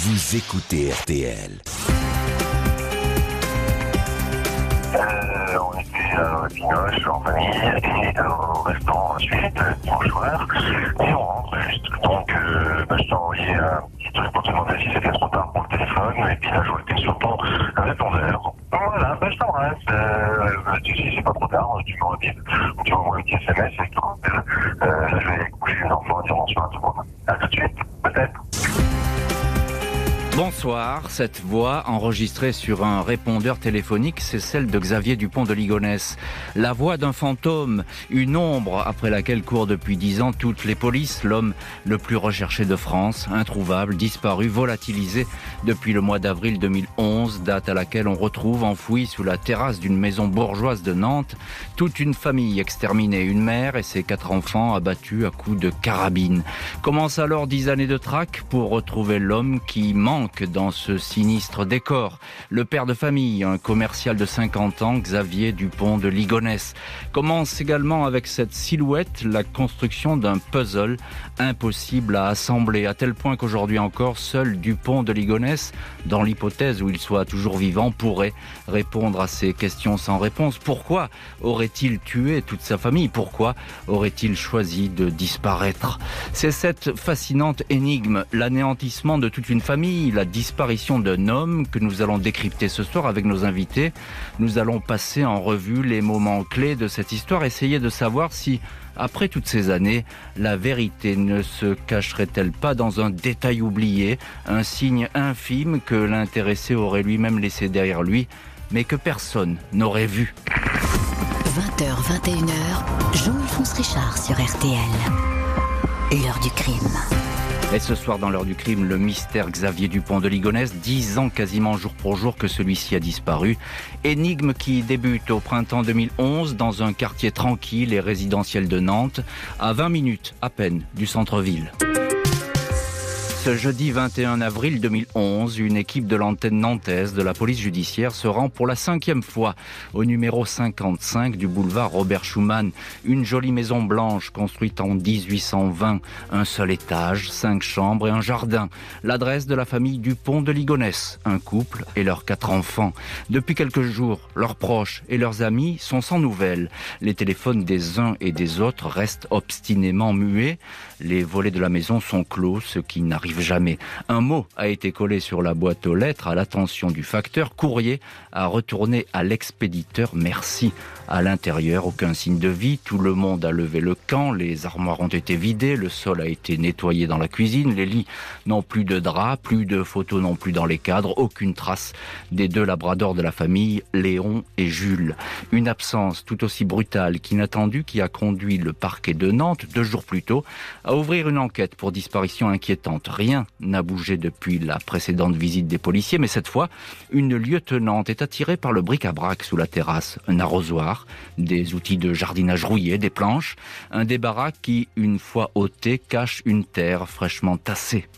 Vous écoutez RTL. On était à Pinoche en famille et au restaurant suite dimanche soir et on rentre juste. Donc je t'ai envoyé un petit truc pour te demander si c'était trop tard pour le téléphone et puis là je vois que t'es sur ton répondeur. Voilà, je t'embrasse. Si c'est pas trop tard, tu m'envoies un petit SMS et tout. Là je vais coucher les enfants et dire bonsoir à tout le monde. À tout de suite, peut-être. Bonsoir, cette voix enregistrée sur un répondeur téléphonique, c'est celle de Xavier Dupont de Ligonnès. La voix d'un fantôme, une ombre après laquelle courent depuis 10 ans toutes les polices, l'homme le plus recherché de France, introuvable, disparu, volatilisé depuis le mois d'avril 2011, date à laquelle on retrouve enfoui sous la terrasse d'une maison bourgeoise de Nantes toute une famille exterminée, une mère et ses 4 enfants abattus à coups de carabine. Commence alors 10 années de traque pour retrouver l'homme qui manque dans ce sinistre décor. Le père de famille, un commercial de 50 ans, Xavier Dupont de Ligonnès. Commence également avec cette silhouette la construction d'un puzzle impossible à assembler, à tel point qu'aujourd'hui encore, seul Dupont de Ligonnès, dans l'hypothèse où il soit toujours vivant, pourrait répondre à ces questions sans réponse. Pourquoi aurait-il tué toute sa famille ? Pourquoi aurait-il choisi de disparaître ? C'est cette fascinante énigme, l'anéantissement de toute une famille, la disparition d'un homme que nous allons décrypter ce soir avec nos invités. Nous allons passer en revue les moments clés de cette histoire, essayer de savoir si, après toutes ces années, la vérité ne se cacherait-elle pas dans un détail oublié, un signe infime que l'intéressé aurait lui-même laissé derrière lui, mais que personne n'aurait vu. 20h, 21h, Jean-Alphonse Richard sur RTL. L'heure du crime. Et ce soir, dans l'heure du crime, le mystère Xavier Dupont de Ligonnès, 10 ans quasiment jour pour jour que celui-ci a disparu. Énigme qui débute au printemps 2011 dans un quartier tranquille et résidentiel de Nantes, à 20 minutes à peine du centre-ville. Ce jeudi 21 avril 2011, une équipe de l'antenne nantaise de la police judiciaire se rend pour la 5e fois au numéro 55 du boulevard Robert Schuman. Une jolie maison blanche construite en 1820, un seul étage, 5 chambres et un jardin. L'adresse de la famille Dupont de Ligonnès, un couple et leurs 4 enfants. Depuis quelques jours, leurs proches et leurs amis sont sans nouvelles. Les téléphones des uns et des autres restent obstinément muets. Les volets de la maison sont clos, ce qui n'arrive jamais. Un mot a été collé sur la boîte aux lettres à l'attention du facteur. Courrier à retourner à l'expéditeur. Merci. À l'intérieur, aucun signe de vie. Tout le monde a levé le camp. Les armoires ont été vidées. Le sol a été nettoyé dans la cuisine. Les lits n'ont plus de draps. Plus de photos non plus dans les cadres. Aucune trace des 2 labradors de la famille, Léon et Jules. Une absence tout aussi brutale qu'inattendue qui a conduit le parquet de Nantes, 2 jours plus tôt, à ouvrir une enquête pour disparition inquiétante. Rien n'a bougé depuis la précédente visite des policiers, mais cette fois, une lieutenante est attirée par le bric-à-brac sous la terrasse. Un arrosoir, des outils de jardinage rouillés, des planches, un débarras qui, une fois ôté, cache une terre fraîchement tassée.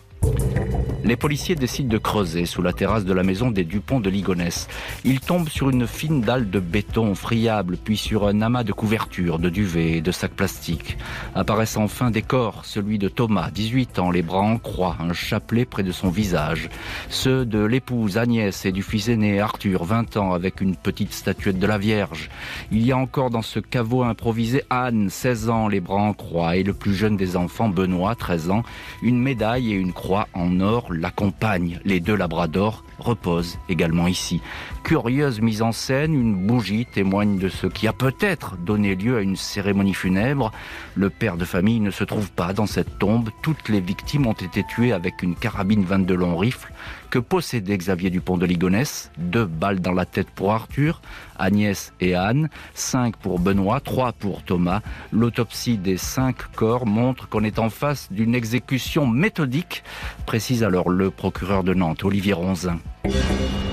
Les policiers décident de creuser sous la terrasse de la maison des Dupont de Ligonnès. Ils tombent sur une fine dalle de béton friable, puis sur un amas de couvertures, de duvets et de sacs plastiques. Apparaissent enfin des corps, celui de Thomas, 18 ans, les bras en croix, un chapelet près de son visage. Ceux de l'épouse Agnès et du fils aîné Arthur, 20 ans, avec une petite statuette de la Vierge. Il y a encore dans ce caveau improvisé Anne, 16 ans, les bras en croix, et le plus jeune des enfants, Benoît, 13 ans, une médaille et une croix en or l'accompagnent. Les 2 labradors reposent également ici. Curieuse mise en scène, une bougie témoigne de ce qui a peut-être donné lieu à une cérémonie funèbre. Le père de famille ne se trouve pas dans cette tombe. Toutes les victimes ont été tuées avec une carabine 22 long rifle que possédait Xavier Dupont de Ligonnès. 2 balles dans la tête pour Arthur, Agnès et Anne, 5 pour Benoît, 3 pour Thomas. L'autopsie des 5 corps montre qu'on est en face d'une exécution méthodique, précise alors le procureur de Nantes, Olivier Ronzin.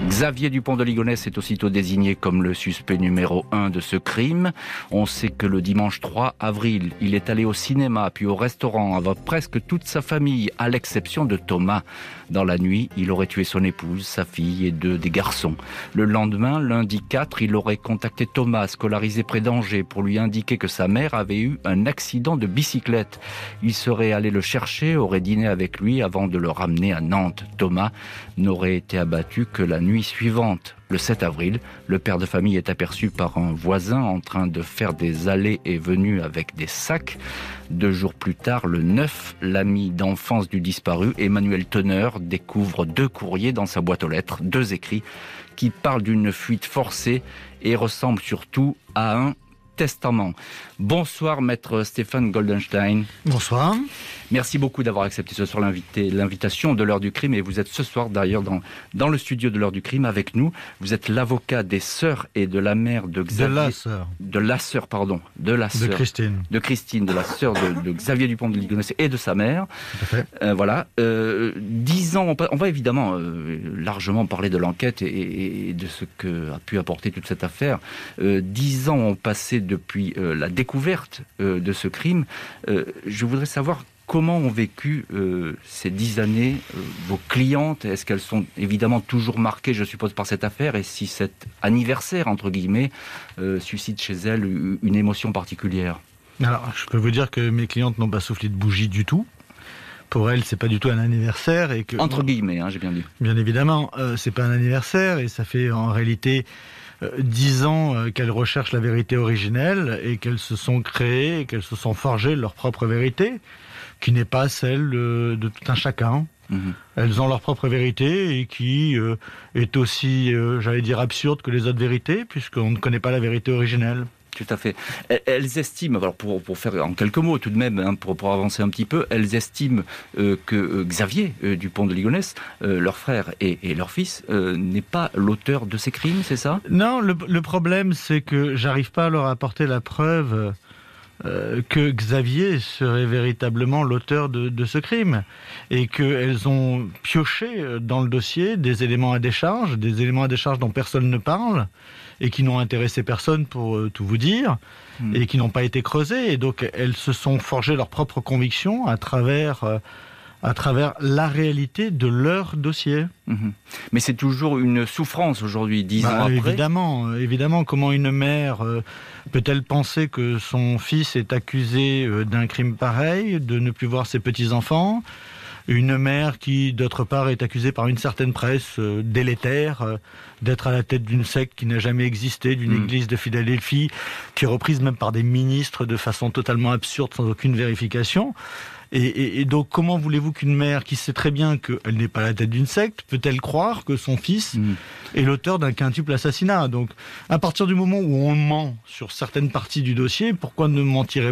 Xavier Dupont de Ligonnès est aussitôt désigné comme le suspect numéro 1 de ce crime. On sait que le dimanche 3 avril, il est allé au cinéma puis au restaurant avec presque toute sa famille, à l'exception de Thomas. Dans la nuit, il aurait tué son épouse, sa fille et 2 des garçons. Le lendemain, lundi 4, il aurait contacté Thomas, scolarisé près d'Angers, pour lui indiquer que sa mère avait eu un accident de bicyclette. Il serait allé le chercher, aurait dîné avec lui avant de le ramener à Nantes. Thomas n'aurait été abattu que la nuit suivante. Le 7 avril, le père de famille est aperçu par un voisin en train de faire des allées et venues avec des sacs. 2 jours plus tard, le 9, l'ami d'enfance du disparu, Emmanuel Teneur, découvre 2 courriers dans sa boîte aux lettres, 2 écrits qui parlent d'une fuite forcée et ressemblent surtout à un testament. Bonsoir, maître Stéphane Goldenstein. Bonsoir. Merci beaucoup d'avoir accepté ce soir l'invitation de l'heure du crime, et vous êtes ce soir d'ailleurs dans le studio de l'heure du crime avec nous. Vous êtes l'avocat des sœurs et de la mère de Xavier. De la sœur. De Christine. De Christine, de la sœur de Xavier Dupont de Ligonnès et de sa mère. Tout à fait. Voilà. 10 ans, on va évidemment largement parler de l'enquête et de ce qu'a pu apporter toute cette affaire. 10 ans ont passé depuis la découverte de ce crime. Je voudrais savoir comment ont vécu ces 10 années vos clientes. Est-ce qu'elles sont évidemment toujours marquées, je suppose, par cette affaire, et si cet anniversaire, entre guillemets, suscite chez elles une émotion particulière? Alors, je peux vous dire que mes clientes n'ont pas soufflé de bougie du tout. Pour elles, c'est pas du tout un anniversaire. Et que, entre guillemets, j'ai bien dit. Bien évidemment, c'est pas un anniversaire, et ça fait en réalité 10 ans qu'elles recherchent la vérité originelle et qu'elles se sont créées, et qu'elles se sont forgées leur propre vérité, qui n'est pas celle de tout un chacun. Mmh. Elles ont leur propre vérité et qui est aussi, j'allais dire, absurde que les autres vérités, puisqu'on ne connaît pas la vérité originelle. Tout à fait. Elles estiment, alors pour faire en quelques mots tout de même, pour avancer un petit peu, elles estiment que Xavier Dupont de Ligonnès, leur frère et leur fils, n'est pas l'auteur de ces crimes, c'est ça? Non, le problème, c'est que j'arrive pas à leur apporter la preuve que Xavier serait véritablement l'auteur de ce crime, et qu'elles ont pioché dans le dossier des éléments à décharge dont personne ne parle, et qui n'ont intéressé personne, pour tout vous dire, et qui n'ont pas été creusés. Et donc elles se sont forgées leurs propres convictions à travers la réalité de leur dossier. Mmh. Mais c'est toujours une souffrance aujourd'hui, 10 ans après. Évidemment, comment une mère peut-elle penser que son fils est accusé d'un crime pareil, de ne plus voir ses petits-enfants? Une mère qui, d'autre part, est accusée par une certaine presse délétère d'être à la tête d'une secte qui n'a jamais existé, d'une église de Philadelphie, qui est reprise même par des ministres de façon totalement absurde, sans aucune vérification. Et donc, comment voulez-vous qu'une mère qui sait très bien qu'elle n'est pas à la tête d'une secte, peut-elle croire que son fils est l'auteur d'un quintuple assassinat? Donc, à partir du moment où on ment sur certaines parties du dossier, pourquoi ne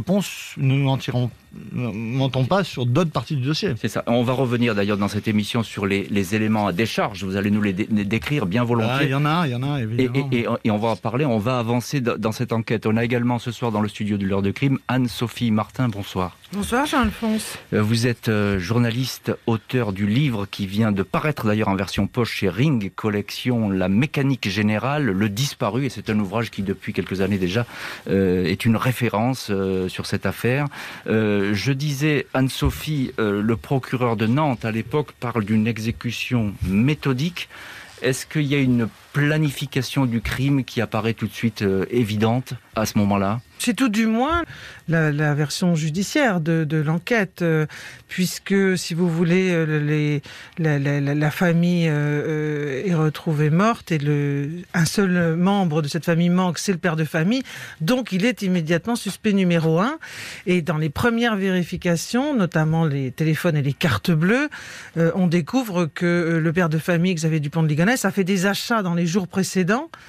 mentons pas sur d'autres parties du dossier? C'est ça. On va revenir d'ailleurs dans cette émission sur les éléments à décharge. Vous allez nous les décrire bien volontiers. Il y en a, évidemment. Et on va en parler, on va avancer dans cette enquête. On a également ce soir dans le studio de l'heure de crime Anne-Sophie Martin. Bonsoir. Bonsoir Jean-Alphonse. Vous êtes journaliste, auteur du livre qui vient de paraître d'ailleurs en version poche chez Ring, collection La mécanique générale, le disparu, et c'est un ouvrage qui depuis quelques années déjà est une référence sur cette affaire. Je disais, Anne-Sophie, le procureur de Nantes à l'époque parle d'une exécution méthodique. Est-ce qu'il y a une planification du crime qui apparaît tout de suite évidente à ce moment-là? C'est tout du moins la version judiciaire de l'enquête, puisque, si vous voulez, la famille est retrouvée morte et un seul membre de cette famille manque, c'est le père de famille, donc il est immédiatement suspect numéro 1. Et dans les premières vérifications, notamment les téléphones et les cartes bleues, on découvre que le père de famille, Xavier Dupont de Ligonnès, a fait des achats dans les jours précédents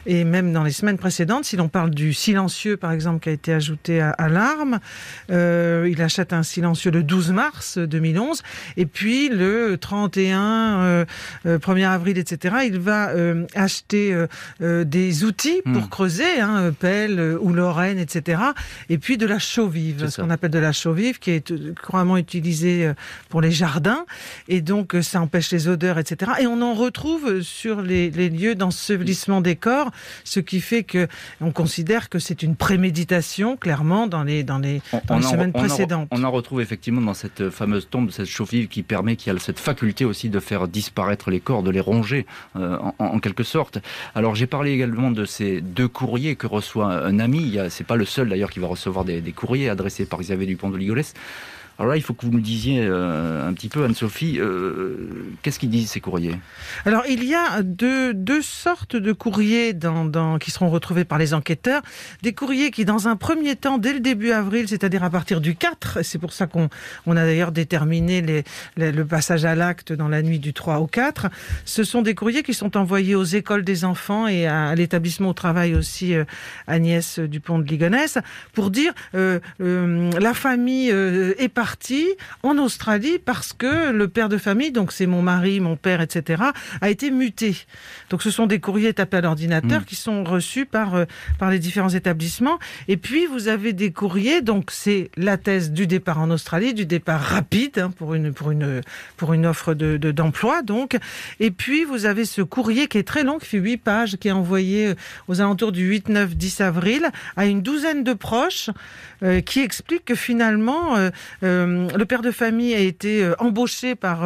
et même dans les semaines précédentes, si l'on parle du silencieux, par exemple, qui a été ajouté à l'arme, il achète un silencieux le 12 mars 2011, et puis le 31, 1er avril, etc., il va acheter des outils pour creuser, pelle ou lorraine, etc., et puis de la chaux vive, ce qu'on appelle de la chaux vive, qui est couramment utilisée pour les jardins, et donc ça empêche les odeurs, etc. Et on en retrouve sur les lieux d'ensevelissement des corps, ce qui fait que on considère que c'est une préméditation, clairement, dans les semaines précédentes. On en retrouve effectivement dans cette fameuse tombe, cette chaux vive qui a cette faculté aussi de faire disparaître les corps, de les ronger, en quelque sorte. Alors j'ai parlé également de ces 2 courriers que reçoit un ami. C'est pas le seul d'ailleurs qui va recevoir des courriers adressés par Xavier Dupont de Ligonnès. Alors là, il faut que vous nous disiez un petit peu, Anne-Sophie, qu'est-ce qu'ils disent ces courriers ? Alors, il y a deux sortes de courriers qui seront retrouvés par les enquêteurs. Des courriers qui, dans un premier temps, dès le début avril, c'est-à-dire à partir du 4, et c'est pour ça qu'on a d'ailleurs déterminé le passage à l'acte dans la nuit du 3 au 4, ce sont des courriers qui sont envoyés aux écoles des enfants et à l'établissement où travaille aussi Agnès Dupont de Ligonnès, pour dire la famille est partie en Australie parce que le père de famille, donc c'est mon mari, mon père, etc., a été muté. Donc ce sont des courriers tapés à l'ordinateur qui sont reçus par les différents établissements. Et puis vous avez des courriers, donc c'est la thèse du départ en Australie, du départ rapide pour une offre d'emploi. Donc. Et puis vous avez ce courrier qui est très long, qui fait 8 pages, qui est envoyé aux alentours du 8, 9, 10 avril à une douzaine de proches qui expliquent que finalement le père de famille a été embauché par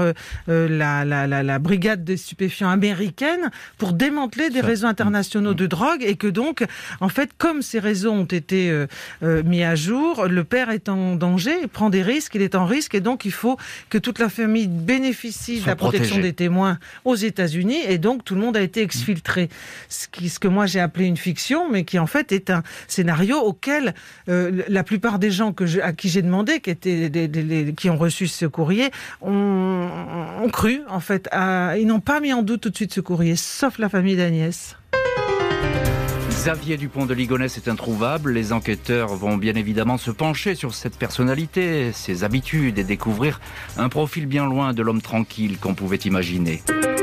la brigade des stupéfiants américaine pour démanteler des réseaux internationaux de drogue, et que donc, en fait, comme ces réseaux ont été mis à jour, le père est en danger, il prend des risques, il est en risque, et donc il faut que toute la famille bénéficie de la protection des témoins aux États-Unis, et donc tout le monde a été exfiltré. Ce que moi j'ai appelé une fiction, mais qui en fait est un scénario auquel la plupart des gens à qui j'ai demandé, qui ont reçu ce courrier, ont cru, en fait. Ils n'ont pas mis en doute tout de suite ce courrier, sauf la famille d'Agnès. Xavier Dupont de Ligonnès est introuvable. Les enquêteurs vont bien évidemment se pencher sur cette personnalité, ses habitudes, et découvrir un profil bien loin de l'homme tranquille qu'on pouvait imaginer.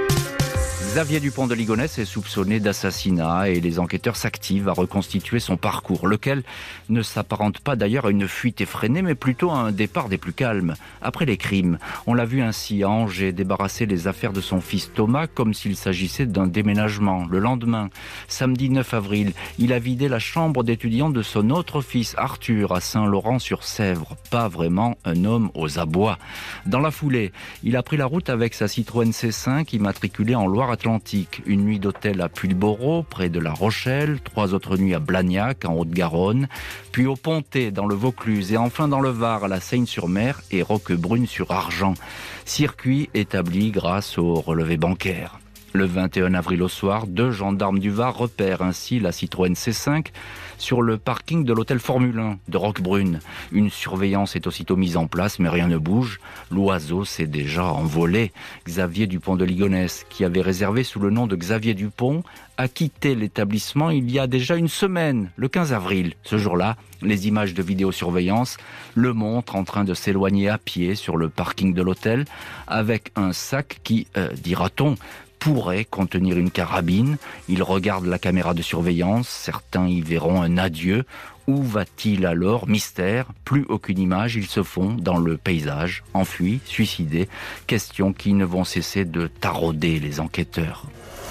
Xavier Dupont de Ligonnès est soupçonné d'assassinat et les enquêteurs s'activent à reconstituer son parcours, lequel ne s'apparente pas d'ailleurs à une fuite effrénée, mais plutôt à un départ des plus calmes. Après les crimes, on l'a vu ainsi à Angers débarrasser les affaires de son fils Thomas comme s'il s'agissait d'un déménagement. Le lendemain, samedi 9 avril, il a vidé la chambre d'étudiant de son autre fils Arthur à Saint-Laurent-sur-Sèvre. Pas vraiment un homme aux abois. Dans la foulée, il a pris la route avec sa Citroën C5 immatriculée en Loire-Atlantique. Une nuit d'hôtel à Puyboreau, près de La Rochelle, 3 autres nuits à Blagnac, en Haute-Garonne, puis au Pontet, dans le Vaucluse, et enfin dans le Var, à la Seigne-sur-Mer et Roquebrune-sur-Argent. Circuit établi grâce au relevé bancaire. Le 21 avril au soir, 2 gendarmes du Var repèrent ainsi la Citroën C5 sur le parking de l'hôtel Formule 1 de Roquebrune. Une surveillance est aussitôt mise en place, mais rien ne bouge. L'oiseau s'est déjà envolé. Xavier Dupont de Ligonnès, qui avait réservé sous le nom de Xavier Dupont, a quitté l'établissement il y a déjà une semaine, le 15 avril. Ce jour-là, les images de vidéosurveillance le montrent en train de s'éloigner à pied sur le parking de l'hôtel avec un sac qui, dira-t-on, pourrait contenir une carabine. Il regarde la caméra de surveillance, certains y verront un adieu. Où va-t-il alors? Mystère, plus aucune image, il se fond dans le paysage, enfui, suicidé. Questions qui ne vont cesser de tarauder les enquêteurs.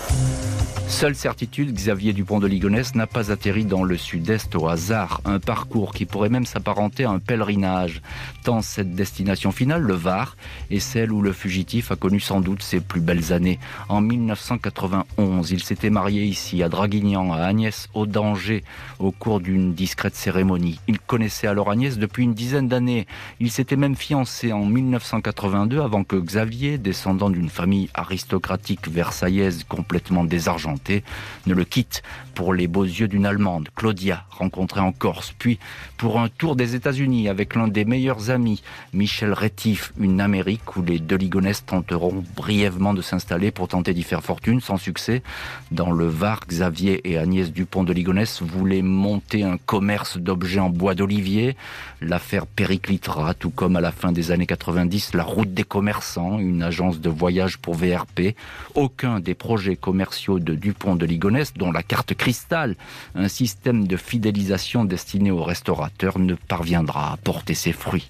Seule certitude, Xavier Dupont de Ligonnès n'a pas atterri dans le sud-est au hasard. Un parcours qui pourrait même s'apparenter à un pèlerinage. Tant cette destination finale, le Var, est celle où le fugitif a connu sans doute ses plus belles années. En 1991, il s'était marié ici, à Draguignan, à Agnès Audanger, au cours d'une discrète cérémonie. Il connaissait alors Agnès depuis une dizaine d'années. Il s'était même fiancé en 1982 avant que Xavier, descendant d'une famille aristocratique versaillaise complètement désargentée, santé ne le quitte pour les beaux yeux d'une Allemande, Claudia, rencontrée en Corse, puis pour un tour des États-Unis avec l'un des meilleurs amis, Michel Rétif, une Amérique où les deux Ligonès tenteront brièvement de s'installer pour tenter d'y faire fortune, sans succès. Dans le Var, Xavier et Agnès Dupont de Ligonnès voulaient monter un commerce d'objets en bois d'olivier. L'affaire périclitera, tout comme à la fin des années 90, la route des commerçants, une agence de voyage pour VRP. Aucun des projets commerciaux de Dupont de Ligonnès, dont la carte cristal, un système de fidélisation destiné aux restaurateurs, ne parviendra à porter ses fruits.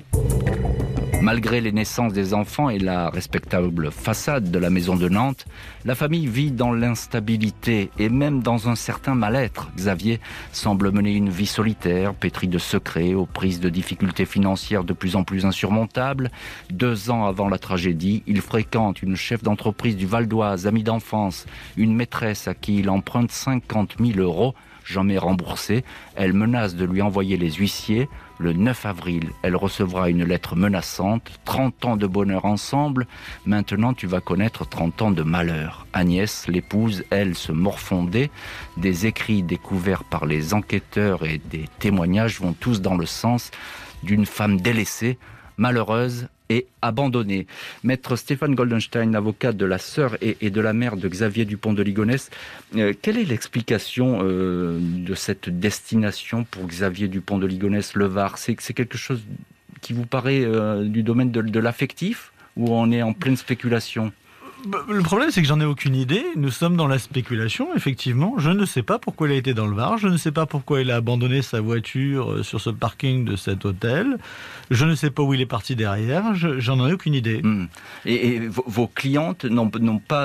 Malgré les naissances des enfants et la respectable façade de la maison de Nantes, la famille vit dans l'instabilité et même dans un certain mal-être. Xavier semble mener une vie solitaire, pétrie de secrets, aux prises de difficultés financières de plus en plus insurmontables. 2 ans avant la tragédie, il fréquente une chef d'entreprise du Val d'Oise, amie d'enfance, une maîtresse à qui il emprunte 50 000 €, jamais remboursés. Elle menace de lui envoyer les huissiers. Le 9 avril, elle recevra une lettre menaçante. 30 ans de bonheur ensemble, maintenant tu vas connaître 30 ans de malheur. Agnès, l'épouse, elle, se morfondait. Des écrits découverts par les enquêteurs et des témoignages vont tous dans le sens d'une femme délaissée, malheureuse et abandonnée. Maître Stéphane Goldenstein, avocat de la sœur et de la mère de Xavier Dupont de Ligonnès, quelle est l'explication de cette destination pour Xavier Dupont de Ligonnès, le Var? C'est quelque chose qui vous paraît du domaine de l'affectif, ou on est en pleine spéculation? Le problème, c'est que j'en ai aucune idée. Nous sommes dans la spéculation, effectivement. Je ne sais pas pourquoi il a été dans le Var. Je ne sais pas pourquoi il a abandonné sa voiture sur ce parking de cet hôtel. Je ne sais pas où il est parti derrière. J'en ai aucune idée. Et vos clientes n'ont pas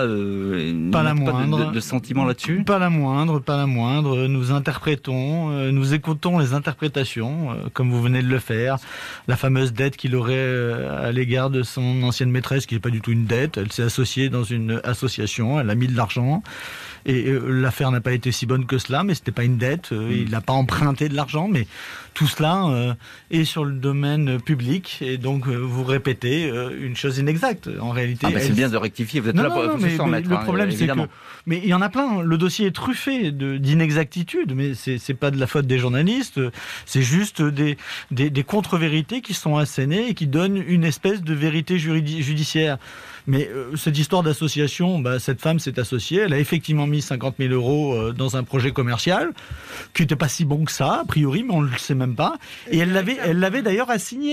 la moindre de sentiment là-dessus? Pas la moindre. Nous interprétons, nous écoutons les interprétations, comme vous venez de le faire. La fameuse dette qu'il aurait à l'égard de son ancienne maîtresse, qui n'est pas du tout une dette. Elle s'est associée dans une association, elle a mis de l'argent et l'affaire n'a pas été si bonne que cela, mais c'était pas une dette, il n'a pas emprunté de l'argent, mais tout cela est sur le domaine public et donc vous répétez une chose inexacte en réalité. C'est bien de rectifier, vous êtes là pour se remettre. Le problème c'est que mais il y en a plein, le dossier est truffé d'inexactitudes, mais c'est pas de la faute des journalistes, c'est juste des contre-vérités qui sont assénées et qui donnent une espèce de vérité judiciaire. Mais cette histoire d'association, cette femme s'est associée, elle a effectivement mis 50 000 € dans un projet commercial qui n'était pas si bon que ça, a priori, mais on ne le sait même pas. Et elle l'avait d'ailleurs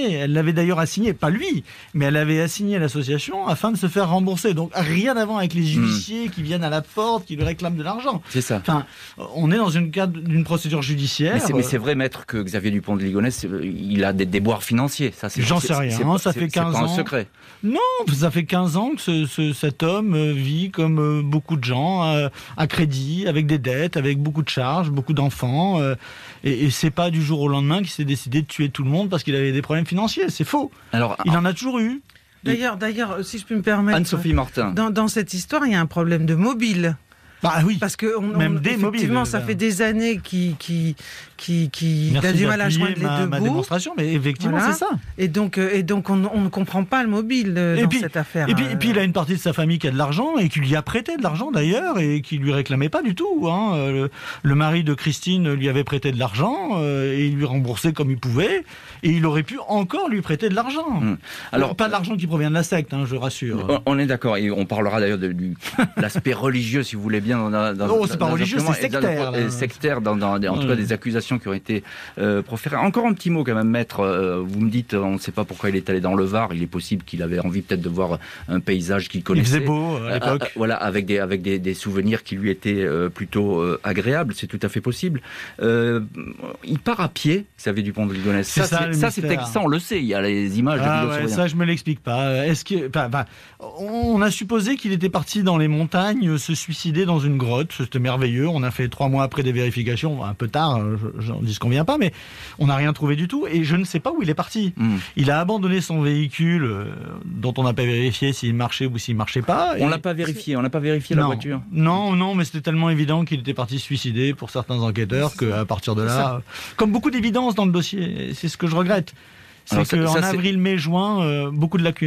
assigné. Pas lui, mais elle avait assigné l'association afin de se faire rembourser. Donc rien à voir avec les huissiers qui viennent à la porte, qui lui réclament de l'argent. C'est ça. Enfin, on est dans une cadre d'une procédure judiciaire. Mais c'est vrai, maître, que Xavier Dupont de Ligonnès, il a des déboires financiers. J'en sais rien, ça fait 15 ans. C'est pas un secret. Non, ça fait 15 ans que cet homme vit comme beaucoup de gens, à crédit, avec des dettes, avec beaucoup de charges, beaucoup d'enfants. Et c'est pas du jour au lendemain qu'il s'est décidé de tuer tout le monde parce qu'il avait des problèmes financiers. C'est faux. Alors, il en a toujours eu. D'ailleurs, si je peux me permettre, Anne-Sophie Martin. Dans cette histoire, il y a un problème de mobile. Oui. Parce que effectivement, ça fait des années qu'il a du mal à joindre les deux ma bouts. Démonstration, mais effectivement, voilà. c'est ça. Et donc on ne comprend pas le mobile dans cette affaire. Et puis il a une partie de sa famille qui a de l'argent et qui lui a prêté de l'argent d'ailleurs et qui lui réclamait pas du tout. Le mari de Christine lui avait prêté de l'argent et il lui remboursait comme il pouvait et il aurait pu encore lui prêter de l'argent. Alors pas de l'argent qui provient de la secte, je rassure. On est d'accord et on parlera d'ailleurs de l'aspect religieux, si vous voulez bien. C'est pas religieux, c'est sectaire. Sectaire, en tout cas des accusations qui ont été proférées. Encore un petit mot quand même, maître. Vous me dites, on ne sait pas pourquoi il est allé dans le Var. Il est possible qu'il avait envie peut-être de voir un paysage qu'il connaissait. Il faisait beau à l'époque. Avec des souvenirs qui lui étaient plutôt agréables. C'est tout à fait possible. Il part à pied, Xavier Dupont de Ligonnès. Ça, on le sait. Il y a les images de vidéosurveillance. Ça, je me l'explique pas. On a supposé qu'il était parti dans les montagnes se suicider dans une grotte, c'était merveilleux. On a fait 3 mois après des vérifications, un peu tard, j'en dis ce qu'on vient pas, mais on n'a rien trouvé du tout. Et je ne sais pas où il est parti. Il a abandonné son véhicule, dont on n'a pas vérifié s'il marchait ou s'il marchait pas. On l'a pas vérifié. La voiture. Non, mais c'était tellement évident qu'il était parti se suicider pour certains enquêteurs qu'à partir de là, comme beaucoup d'évidence dans le dossier, c'est ce que je regrette. C'est qu'en avril, mai, juin, beaucoup de lacunes.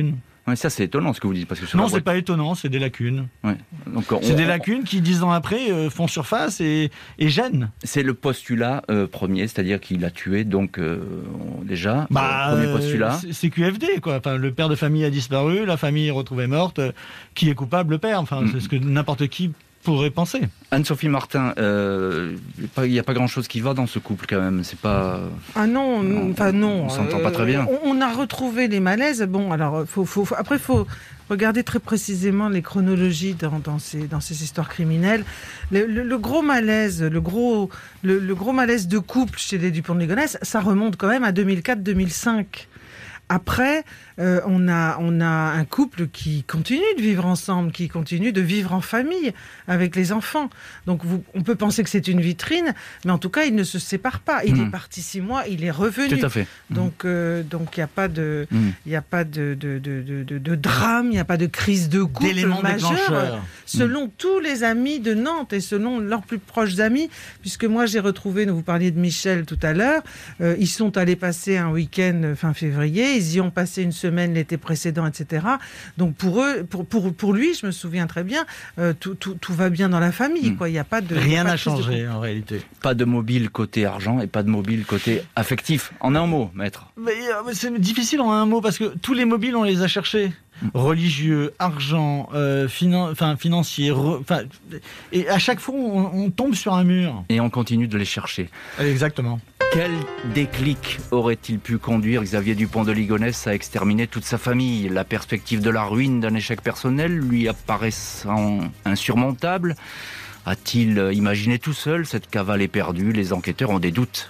Ouais, ça, c'est étonnant ce que vous dites. Parce que sur Non, la c'est voiture- pas étonnant, c'est des lacunes. Ouais. Donc, C'est des lacunes qui, 10 ans après, font surface et gênent. C'est le postulat premier, c'est-à-dire qu'il a tué, donc déjà, Bah, premier postulat. c'est QFD, quoi. Enfin, le père de famille a disparu, la famille est retrouvée morte. Qui est coupable? Le père. Enfin, c'est ce que n'importe qui pourrait penser. Anne-Sophie Martin, il n'y a pas grand-chose qui va dans ce couple quand même. C'est pas. Ah non, enfin non. On s'entend pas très bien. On a retrouvé les malaises. Bon, alors après faut regarder très précisément les chronologies dans ces histoires criminelles. Le gros malaise, le gros malaise de couple chez les Dupont de Ligonnès, ça remonte quand même à 2004-2005. Après, on a un couple qui continue de vivre ensemble, qui continue de vivre en famille avec les enfants. Donc on peut penser que c'est une vitrine, mais en tout cas, il ne se sépare pas. Il est parti 6 mois, il est revenu. Tout à fait. Donc il n'y a pas de, il y a pas de drame, il n'y a pas de crise de couple D'éléments majeur. déclencheurs. Selon tous les amis de Nantes et selon leurs plus proches amis, puisque moi j'ai retrouvé, vous parliez de Michel tout à l'heure, ils sont allés passer un week-end fin février, ils y ont passé une semaine l'été précédent, etc. Donc pour eux, pour lui, je me souviens très bien, tout va bien dans la famille, quoi. Il n'y a pas de Rien n'a n'a pas de crise de changé, en réalité. Pas de mobile côté argent et pas de mobile côté affectif. En un mot, maître. Mais c'est difficile en un mot, parce que tous les mobiles, on les a cherchés. Religieux, argent, financier, et à chaque fois on tombe sur un mur. Et on continue de les chercher. Exactement. Quel déclic aurait-il pu conduire Xavier Dupont de Ligonnès à exterminer toute sa famille? La perspective de la ruine d'un échec personnel lui apparaissant insurmontable? A-t-il imaginé tout seul cette cavale éperdue? Les enquêteurs ont des doutes.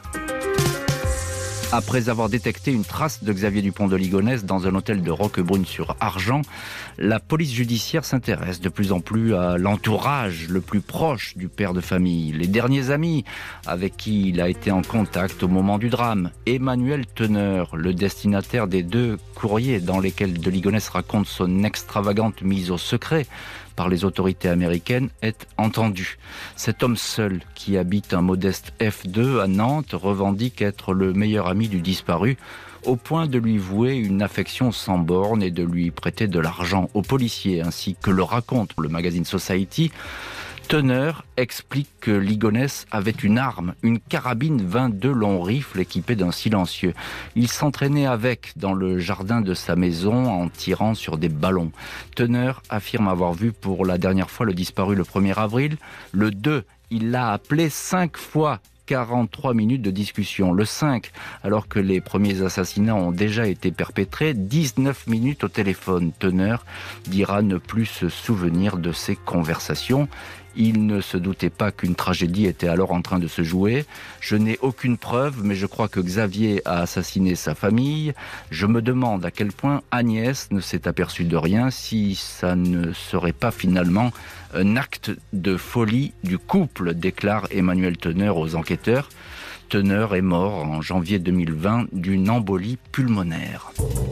Après avoir détecté une trace de Xavier Dupont de Ligonnès dans un hôtel de Roquebrune-sur-Argent, la police judiciaire s'intéresse de plus en plus à l'entourage le plus proche du père de famille, les derniers amis avec qui il a été en contact au moment du drame. Emmanuel Teneur, le destinataire des 2 courriers dans lesquels de Ligonnès raconte son extravagante mise au secret par les autorités américaines, est entendu. Cet homme seul, qui habite un modeste F2 à Nantes, revendique être le meilleur ami du disparu, au point de lui vouer une affection sans borne et de lui prêter de l'argent aux policiers, ainsi que le raconte le magazine Society. Teneur explique que Ligonnès avait une arme, une carabine 22 long rifle équipée d'un silencieux. Il s'entraînait avec dans le jardin de sa maison en tirant sur des ballons. Teneur affirme avoir vu pour la dernière fois le disparu le 1er avril. Le 2, il l'a appelé 5 fois. 43 minutes de discussion. Le 5, alors que les premiers assassinats ont déjà été perpétrés, 19 minutes au téléphone. Teneur dira ne plus se souvenir de ces conversations. Il ne se doutait pas qu'une tragédie était alors en train de se jouer. Je n'ai aucune preuve, mais je crois que Xavier a assassiné sa famille. Je me demande à quel point Agnès ne s'est aperçue de rien, si ça ne serait pas finalement un acte de folie du couple, déclare Emmanuel Teneur aux enquêteurs. Teneur est mort en janvier 2020 d'une embolie pulmonaire.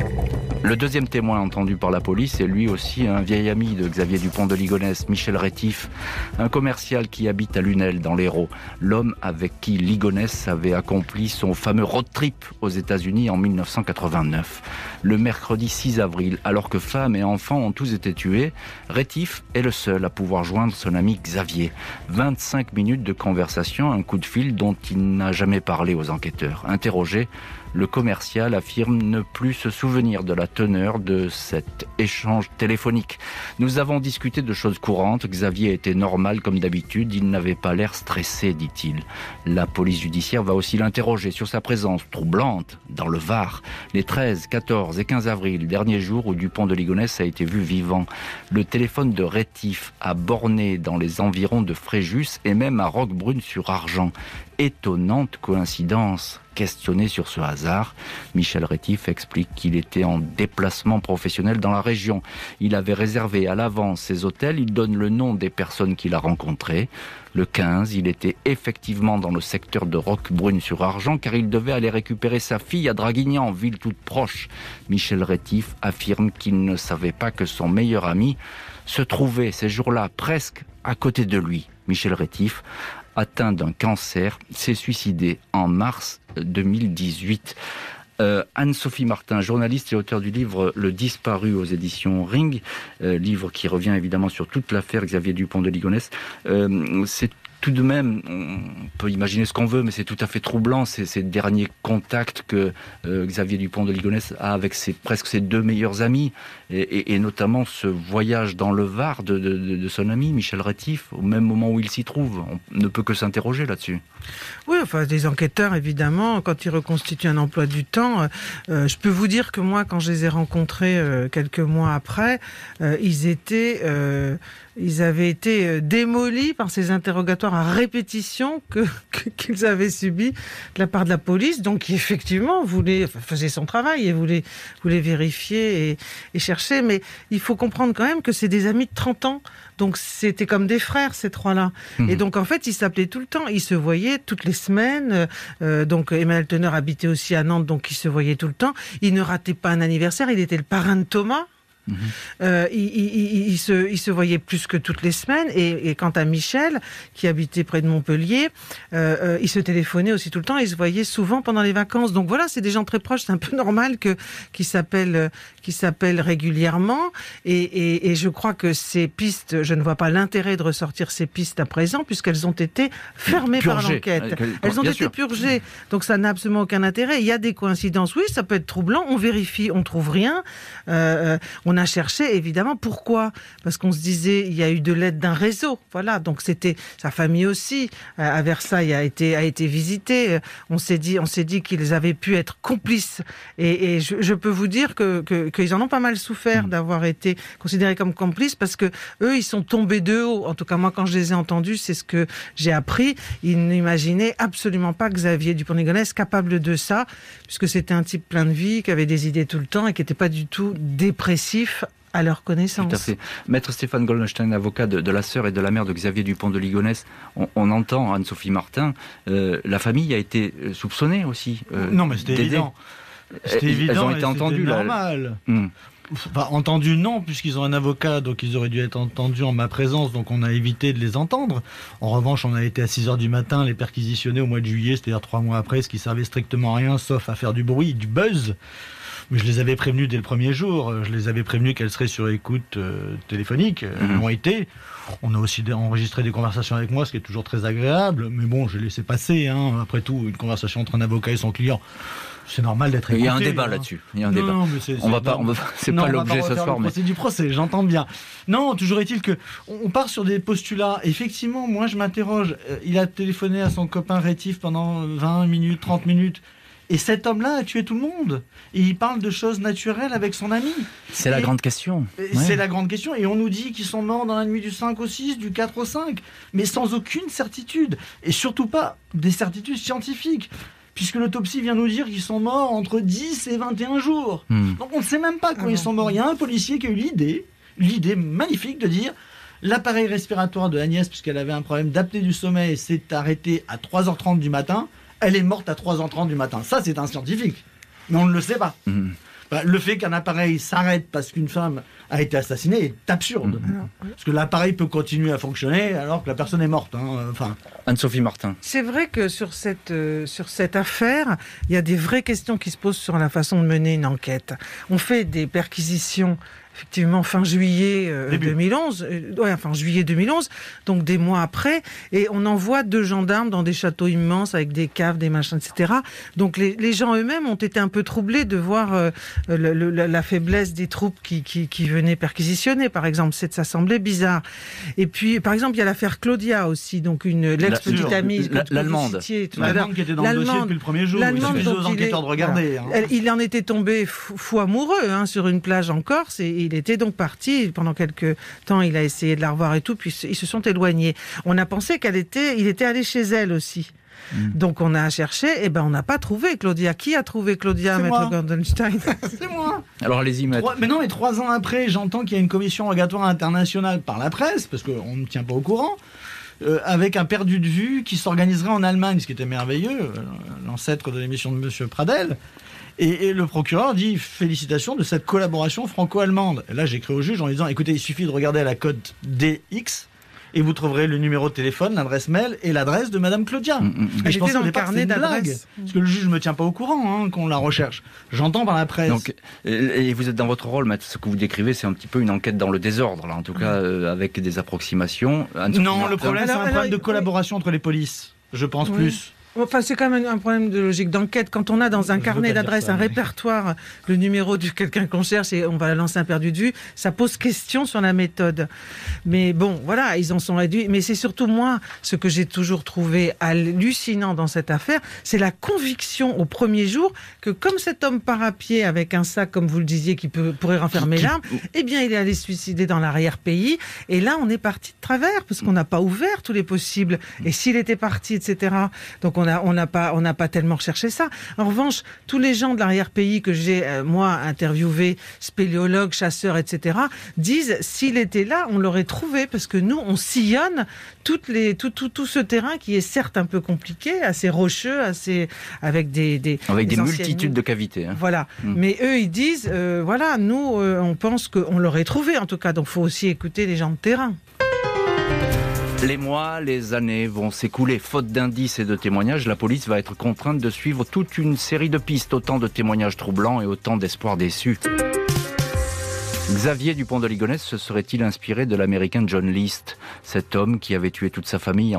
Le deuxième témoin entendu par la police est lui aussi un vieil ami de Xavier Dupont de Ligonnès, Michel Rétif, un commercial qui habite à Lunel dans l'Hérault, l'homme avec qui Ligonnès avait accompli son fameux road trip aux États-Unis en 1989. Le mercredi 6 avril, alors que femmes et enfants ont tous été tués, Rétif est le seul à pouvoir joindre son ami Xavier. 25 minutes de conversation, un coup de fil dont il n'a jamais parlé aux enquêteurs. Interrogé, le commercial affirme ne plus se souvenir de la teneur de cet échange téléphonique. Nous avons discuté de choses courantes. Xavier était normal comme d'habitude. Il n'avait pas l'air stressé, dit-il. La police judiciaire va aussi l'interroger sur sa présence troublante dans le Var. Les 13, 14 et 15 avril, dernier jour où Dupont de Ligonnès a été vu vivant. Le téléphone de Rétif a borné dans les environs de Fréjus et même à Roquebrune-sur-Argent. Étonnante coïncidence. Questionné sur ce hasard, Michel Rétif explique qu'il était en déplacement professionnel dans la région. Il avait réservé à l'avance ses hôtels. Il donne le nom des personnes qu'il a rencontrées. Le 15, il était effectivement dans le secteur de Roquebrune-sur-Argent car il devait aller récupérer sa fille à Draguignan, ville toute proche. Michel Rétif affirme qu'il ne savait pas que son meilleur ami se trouvait ces jours-là presque à côté de lui. Michel Rétif, atteint d'un cancer, s'est suicidé en mars 2018. Anne-Sophie Martin, journaliste et auteure du livre Le Disparu aux éditions Ring, livre qui revient évidemment sur toute l'affaire Xavier Dupont de Ligonnès. C'est tout de même, on peut imaginer ce qu'on veut, mais c'est tout à fait troublant, ces derniers contacts que Xavier Dupont de Ligonnès a avec presque ses 2 meilleurs amis, et notamment ce voyage dans le Var de son ami Michel Rétif, au même moment où il s'y trouve. On ne peut que s'interroger là-dessus. Oui, enfin, des enquêteurs, évidemment, quand ils reconstituent un emploi du temps, je peux vous dire que moi, quand je les ai rencontrés quelques mois après, ils avaient été démolis par ces interrogatoires à répétition qu'ils avaient subis de la part de la police, donc qui effectivement faisait son travail et voulait vérifier et chercher. Mais il faut comprendre quand même que c'est des amis de 30 ans. Donc c'était comme des frères, ces trois-là. Et donc en fait, ils s'appelaient tout le temps. Ils se voyaient toutes les semaines. Donc Emmanuel Teneur habitait aussi à Nantes, donc ils se voyaient tout le temps. Il ne ratait pas un anniversaire. Il était le parrain de Thomas. Il se voyait plus que toutes les semaines, et quant à Michel, qui habitait près de Montpellier, il se téléphonait aussi tout le temps, il se voyait souvent pendant les vacances. Donc voilà, c'est des gens très proches, c'est un peu normal qu'ils s'appellent régulièrement, et je crois que ces pistes, je ne vois pas l'intérêt de ressortir ces pistes à présent, puisqu'elles ont été fermées par l'enquête. Elles ont été purgées, donc ça n'a absolument aucun intérêt. Il y a des coïncidences, oui, ça peut être troublant, on vérifie, on trouve rien, on a cherché, évidemment. Pourquoi ? Parce qu'on se disait, il y a eu de l'aide d'un réseau. Voilà, donc c'était sa famille aussi. À Versailles a été visitée. On s'est dit qu'ils avaient pu être complices. Et je peux vous dire qu'ils en ont pas mal souffert d'avoir été considérés comme complices, parce que eux, ils sont tombés de haut. En tout cas, moi, quand je les ai entendus, c'est ce que j'ai appris. Ils n'imaginaient absolument pas Xavier Dupont de Ligonnès capable de ça, puisque c'était un type plein de vie, qui avait des idées tout le temps et qui n'était pas du tout dépressif à leur connaissance. Tout à fait. Maître Stéphane Goldenstein, avocat de la sœur et de la mère de Xavier Dupont de Ligonnès, on entend Anne-Sophie Martin, la famille a été soupçonnée aussi. Non, mais c'était évident. C'était évident. Elles ont été entendues. C'était normal. Enfin, entendus non, puisqu'ils ont un avocat, donc ils auraient dû être entendus en ma présence, donc on a évité de les entendre. En revanche, on a été à 6h du matin les perquisitionner au mois de juillet, c'est-à-dire 3 mois après, ce qui servait strictement à rien, sauf à faire du bruit, du buzz. Mais je les avais prévenus dès le premier jour. Je les avais prévenus qu'elles seraient sur écoute téléphonique. Elles l'ont été. On a aussi enregistré des conversations avec moi, ce qui est toujours très agréable. Mais bon, je laissé passer. Après tout, une conversation entre un avocat et son client, c'est normal d'être écouté. Il y a un débat là-dessus. C'est pas l'objet ce soir. C'est du procès, j'entends bien. Non, toujours est-il que on part sur des postulats. Effectivement, moi je m'interroge. Il a téléphoné à son copain Rétif pendant 20 minutes, 30 minutes. Et cet homme-là a tué tout le monde. Et il parle de choses naturelles avec son ami. C'est la grande question. C'est la grande question. Et on nous dit qu'ils sont morts dans la nuit du 5 au 6, du 4 au 5. Mais sans aucune certitude. Et surtout pas des certitudes scientifiques. Puisque l'autopsie vient nous dire qu'ils sont morts entre 10 et 21 jours. Donc on ne sait même pas quand ils sont morts. Il y a un policier qui a eu l'idée magnifique de dire... L'appareil respiratoire de Agnès, puisqu'elle avait un problème d'apnée du sommeil, s'est arrêté à 3h30 du matin. Elle est morte à 3h30 du matin. Ça, c'est un scientifique. Mais on ne le sait pas. Le fait qu'un appareil s'arrête parce qu'une femme a été assassinée est absurde. Parce que l'appareil peut continuer à fonctionner alors que la personne est morte. Anne-Sophie Martin. C'est vrai que sur cette affaire, il y a des vraies questions qui se posent sur la façon de mener une enquête. On fait des perquisitions effectivement fin juillet 2011, fin juillet 2011, donc des mois après, et on envoie 2 gendarmes dans des châteaux immenses avec des caves, des machins, etc. Donc les gens eux-mêmes ont été un peu troublés de voir la faiblesse des troupes qui venaient perquisitionner, par exemple. Ça semblait bizarre. Et puis, par exemple, il y a l'affaire Claudia aussi, donc l'ex-petite amie l'Allemande. L'Allemande qui était dans le dossier depuis le premier jour. Il suffisait aux enquêteurs de regarder. Il en était tombé fou amoureux sur une plage en Corse, et il était donc parti. Pendant quelques temps, il a essayé de la revoir et tout, puis ils se sont éloignés. On a pensé qu'il était allé chez elle aussi. Donc on a cherché, et on n'a pas trouvé Claudia. Qui a trouvé Claudia, Maître Goldenstein? C'est moi. Alors allez-y, Maître. Mais non, mais 3 ans après, j'entends qu'il y a une commission rogatoire internationale par la presse, parce qu'on ne tient pas au courant, avec un perdu de vue qui s'organiserait en Allemagne, ce qui était merveilleux, l'ancêtre de l'émission de Monsieur Pradel. Et le procureur dit félicitations de cette collaboration franco-allemande. Et là, j'écris au juge en lui disant écoutez, il suffit de regarder à la cote DX et vous trouverez le numéro de téléphone, l'adresse mail et l'adresse de Madame Claudia. Et je pensais dans le carnet d'adresse. Parce que le juge ne me tient pas au courant qu'on la recherche. J'entends par la presse. Donc, et vous êtes dans votre rôle, mais ce que vous décrivez, c'est un petit peu une enquête dans le désordre, là, en tout cas, avec des approximations. Non, le problème, c'est un problème de collaboration entre les polices. Je pense plus. Enfin, c'est quand même un problème de logique d'enquête. Quand on a dans un carnet d'adresses un répertoire, le numéro de quelqu'un qu'on cherche et on va lancer un perdu de vue, ça pose question sur la méthode. Mais bon, voilà, ils en sont réduits. Mais c'est surtout moi, ce que j'ai toujours trouvé hallucinant dans cette affaire, c'est la conviction au premier jour que comme cet homme part à pied avec un sac, comme vous le disiez, qui pourrait renfermer l'arme, eh bien, il est allé se suicider dans l'arrière-pays. Et là, on est parti de travers parce qu'on n'a pas ouvert tous les possibles. Et s'il était parti, etc. Donc, on n'a pas tellement recherché ça. En revanche, tous les gens de l'arrière-pays que j'ai, moi, interviewés, spéléologues, chasseurs, etc., disent, s'il était là, on l'aurait trouvé, parce que nous, on sillonne tout ce terrain qui est certes un peu compliqué, assez rocheux, avec des multitudes de cavités. Hein. Voilà. Mais eux, ils disent, voilà, nous, on pense qu'on l'aurait trouvé, en tout cas. Donc, il faut aussi écouter les gens de terrain. Les mois, les années vont s'écouler. Faute d'indices et de témoignages, la police va être contrainte de suivre toute une série de pistes. Autant de témoignages troublants et autant d'espoirs déçus. Xavier Dupont de Ligonnès se serait-il inspiré de l'américain John List, cet homme qui avait tué toute sa famille en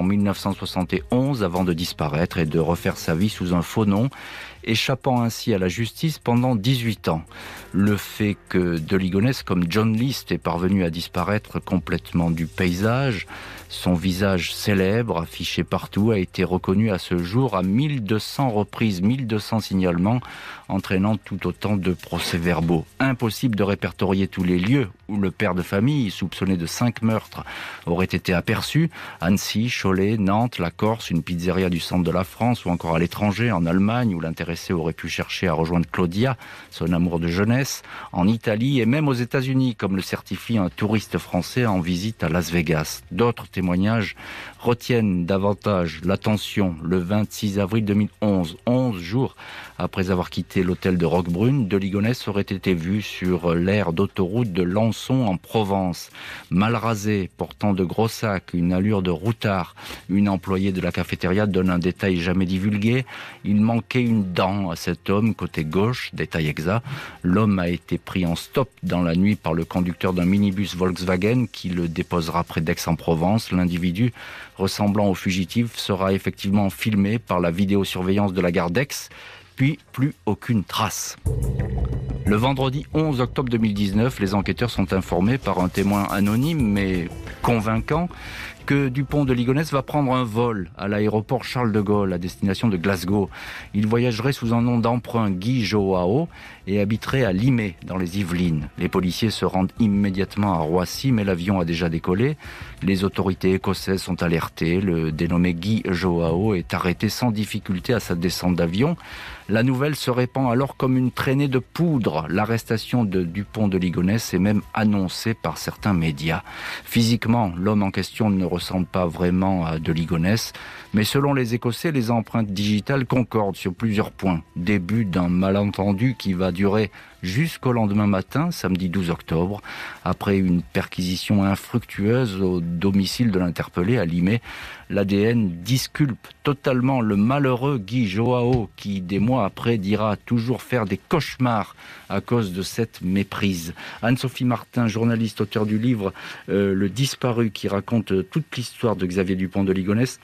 1971 avant de disparaître et de refaire sa vie sous un faux nom, échappant ainsi à la justice pendant 18 ans. Le fait que de Ligonnès, comme John List, est parvenu à disparaître complètement du paysage, son visage célèbre, affiché partout, a été reconnu à ce jour à 1200 reprises, 1200 signalements, entraînant tout autant de procès-verbaux. Impossible de répertorier tous les lieux où le père de famille, soupçonné de 5 meurtres, aurait été aperçu. Annecy, Cholet, Nantes, la Corse, une pizzeria du centre de la France, ou encore à l'étranger, en Allemagne, où l'intéressé aurait pu chercher à rejoindre Claudia, son amour de jeunesse, en Italie et même aux États-Unis, comme le certifie un touriste français en visite à Las Vegas. D'autres témoignages retiennent davantage l'attention. Le 26 avril 2011, 11 jours après avoir quitté l'hôtel de Roquebrune, de Ligonnès aurait été vu sur l'aire d'autoroute de Lançon en Provence. Mal rasé, portant de gros sacs, une allure de routard. Une employée de la cafétéria donne un détail jamais divulgué. Il manquait une dent à cet homme, côté gauche, détail exact. L'homme a été pris en stop dans la nuit par le conducteur d'un minibus Volkswagen qui le déposera près d'Aix-en-Provence. L'individu ressemblant au fugitif sera effectivement filmé par la vidéosurveillance de la gare d'Aix, puis plus aucune trace. Le vendredi 11 octobre 2019, les enquêteurs sont informés par un témoin anonyme mais convaincant que Dupont de Ligonnès va prendre un vol à l'aéroport Charles de Gaulle à destination de Glasgow. Il voyagerait sous un nom d'emprunt Guy Joao et habiterait à Limay, dans les Yvelines. Les policiers se rendent immédiatement à Roissy, mais l'avion a déjà décollé. Les autorités écossaises sont alertées. Le dénommé Guy Joao est arrêté sans difficulté à sa descente d'avion. La nouvelle se répand alors comme une traînée de poudre. L'arrestation de Dupont de Ligonnès est même annoncée par certains médias. Physiquement, l'homme en question ne ressemble pas vraiment à de Ligonnès, mais selon les Écossais, les empreintes digitales concordent sur plusieurs points. Début d'un malentendu qui va durer jusqu'au lendemain matin, samedi 12 octobre, après une perquisition infructueuse au domicile de l'interpellé à Limay. L'ADN disculpe totalement le malheureux Guy Joao qui, des mois après, dira toujours faire des cauchemars à cause de cette méprise. Anne-Sophie Martin, journaliste, auteur du livre Le Disparu, qui raconte toute l'histoire de Xavier Dupont de Ligonnès.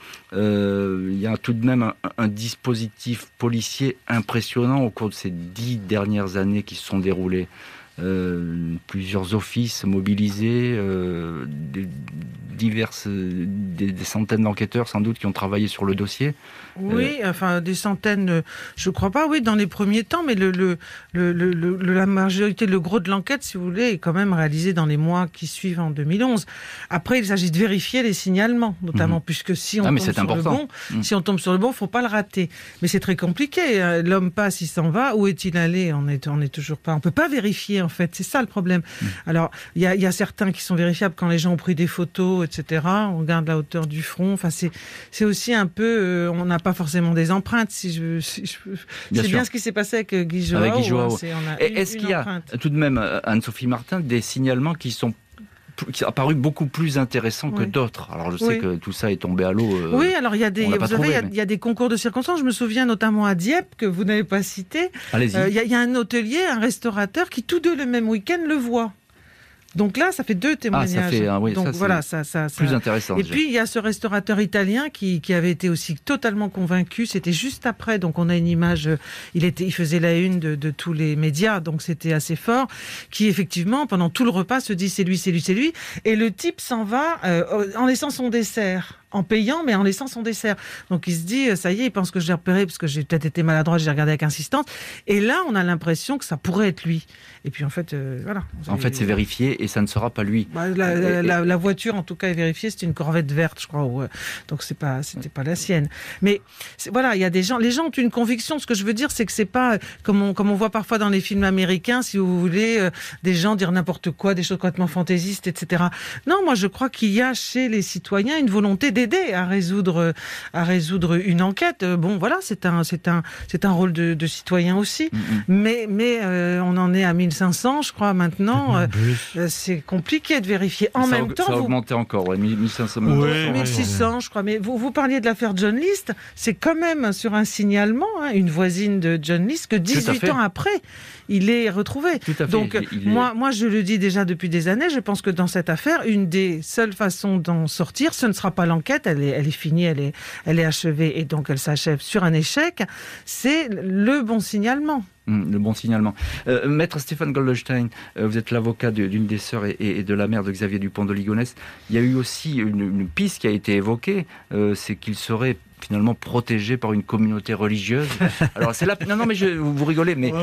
Il y a tout de même un dispositif policier impressionnant au cours de ces 10 dernières années qui se sont déroulées. Plusieurs offices mobilisés, des centaines d'enquêteurs sans doute qui ont travaillé sur le dossier. Oui, enfin des centaines, je crois pas, oui, dans les premiers temps, mais la majorité, le gros de l'enquête, si vous voulez, est quand même réalisé dans les mois qui suivent en 2011. Après, il s'agit de vérifier les signalements, notamment, puisque si on tombe sur le bon, faut pas le rater. Mais c'est très compliqué. L'homme passe, il s'en va. Où est-il allé ? On est toujours pas. On peut pas vérifier, en fait. C'est ça le problème. Alors, il y a certains qui sont vérifiables quand les gens ont pris des photos, etc. On regarde la hauteur du front. Enfin, c'est aussi un peu. On n'a pas forcément des empreintes. C'est bien ce qui s'est passé avec Guy Joao. Est-ce qu'il y a tout de même, Anne-Sophie Martin, des signalements qui sont qui a paru beaucoup plus intéressant que d'autres. Alors je sais que tout ça est tombé à l'eau. Oui, alors il y a des concours de circonstances. Je me souviens notamment à Dieppe, que vous n'avez pas cité. Allez-y. Il y a un hôtelier, un restaurateur qui tous deux le même week-end le voient. Donc là, ça fait 2 témoignages. Ça, plus intéressant. Et puis, il y a ce restaurateur italien qui avait été aussi totalement convaincu. C'était juste après, donc on a une image, il faisait la une de tous les médias, donc c'était assez fort, qui effectivement, pendant tout le repas, se dit c'est lui. Et le type s'en va en laissant son dessert. En payant, mais en laissant son dessert. Donc il se dit, ça y est, il pense que je l'ai repéré, parce que j'ai peut-être été maladroit, j'ai regardé avec insistance. Et là, on a l'impression que ça pourrait être lui. Et puis en fait, voilà. En fait, c'est vérifié et ça ne sera pas lui. La voiture, en tout cas, est vérifiée. C'était une Corvette verte, je crois. Donc c'était pas la sienne. Mais voilà, il y a des gens. Les gens ont une conviction. Ce que je veux dire, c'est que c'est pas comme on voit parfois dans les films américains, si vous voulez, des gens dire n'importe quoi, des choses complètement fantaisistes, etc. Non, moi, je crois qu'il y a chez les citoyens une volonté d'aider à résoudre une enquête. Bon, voilà, c'est un rôle de citoyen aussi. Mais on en est à 1500, je crois, maintenant. C'est compliqué de vérifier. En même temps, ça a augmenté encore, 1500. 1600, je crois. Mais vous parliez de l'affaire John List. C'est quand même sur un signalement, une voisine de John List, que 18 ans après, il est retrouvé. Donc, moi, je le dis déjà depuis des années, je pense que dans cette affaire, une des seules façons d'en sortir, ce ne sera pas l'enquête, elle est finie, elle est achevée, et donc elle s'achève sur un échec, c'est le bon signalement. Le bon signalement. Maître Stéphane Goldenstein, vous êtes l'avocat d'une des sœurs et de la mère de Xavier Dupont de Ligonnès. Il y a eu aussi une piste qui a été évoquée, c'est qu'il serait finalement protégé par une communauté religieuse. Alors c'est là. Non, mais vous rigolez, mais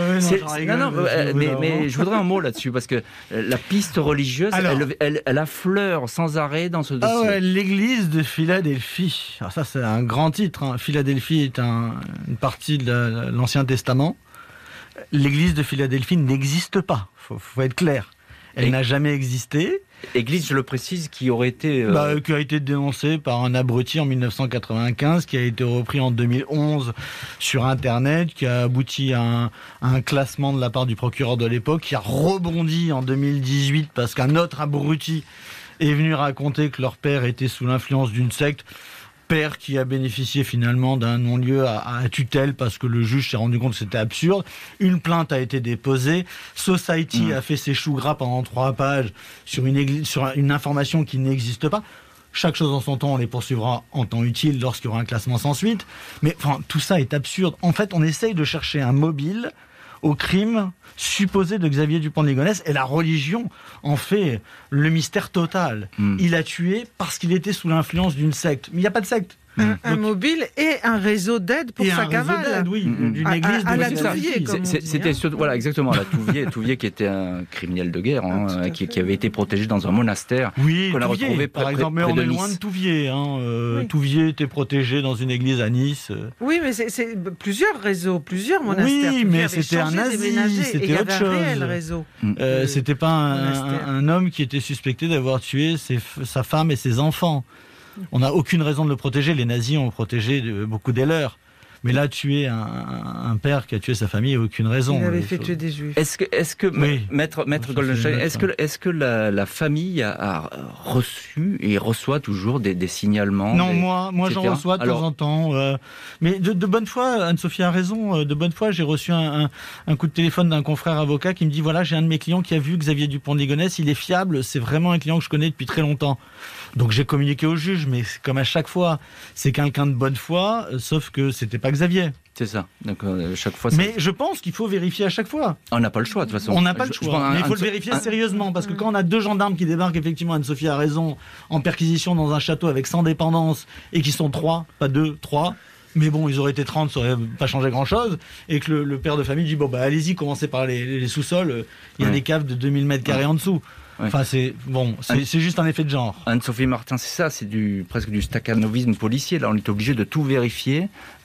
mais je voudrais un mot là-dessus parce que la piste religieuse, elle affleure sans arrêt dans ce dossier. L'Église de Philadelphie. Alors ça, c'est un grand titre. Philadelphie est une partie de l'Ancien Testament. L'Église de Philadelphie n'existe pas. Faut être clair. Elle n'a jamais existé. Église, je le précise, qui aurait été... qui a été dénoncée par un abruti en 1995, qui a été repris en 2011 sur Internet, qui a abouti à un classement de la part du procureur de l'époque, qui a rebondi en 2018 parce qu'un autre abruti est venu raconter que leur père était sous l'influence d'une secte. Père qui a bénéficié finalement d'un non-lieu à tutelle parce que le juge s'est rendu compte que c'était absurde. Une plainte a été déposée. Society a fait ses choux gras pendant 3 pages sur une information qui n'existe pas. Chaque chose en son temps, on les poursuivra en temps utile lorsqu'il y aura un classement sans suite. Mais tout ça est absurde. En fait, on essaye de chercher un mobile au crime supposé de Xavier Dupont de Ligonnès, et la religion en fait le mystère total. Il a tué parce qu'il était sous l'influence d'une secte. Mais il n'y a pas de secte. Un mobile et un réseau d'aide pour sa cavale. D'une église à la Touvier, comme on dit. C'était voilà, exactement, la Touvier qui était un criminel de guerre, qui avait été protégé dans un monastère, qu'on a retrouvé par exemple, mais on est loin de Touvier. Touvier était protégé dans une église à Nice. Oui, mais c'est plusieurs réseaux, plusieurs monastères. Oui, mais c'était un nazi, c'était autre chose. Réel réseau. C'était pas un homme qui était suspecté d'avoir tué sa femme et ses enfants. On n'a aucune raison de le protéger. Les nazis ont protégé beaucoup des leurs. Mais là, tuer un père qui a tué sa famille, il n'y a aucune raison. Il avait fait tuer des juifs. Est-ce que Maître Goldenstein, est-ce que la famille a reçu et reçoit toujours des signalements? Non, moi j'en reçois de temps en temps. Mais de bonne foi, Anne-Sophie a raison, de bonne foi, j'ai reçu un coup de téléphone d'un confrère avocat qui me dit, voilà, j'ai un de mes clients qui a vu Xavier Dupont de Ligonnès, il est fiable, c'est vraiment un client que je connais depuis très longtemps. Donc j'ai communiqué au juge, mais comme à chaque fois, c'est quelqu'un de bonne foi, sauf que c'était pas Xavier. C'est ça. Donc chaque fois. Mais je pense qu'il faut vérifier à chaque fois. On n'a pas le choix de toute façon. On n'a pas le choix. Mais il faut le vérifier sérieusement, parce que quand on a 2 gendarmes qui débarquent, effectivement, Anne-Sophie a raison, en perquisition dans un château avec 100 dépendances et qui sont 3, pas 2, 3. Mais bon, ils auraient été 30, ça aurait pas changé grand-chose. Et que le père de famille dit, allez-y, commencez par les sous-sols. Il y a des caves de 2000 mètres carrés en dessous. Enfin, c'est juste un effet de genre. Anne-Sophie Martin, c'est ça, c'est presque du staccanovisme policier. Là, on est obligé de tout vérifier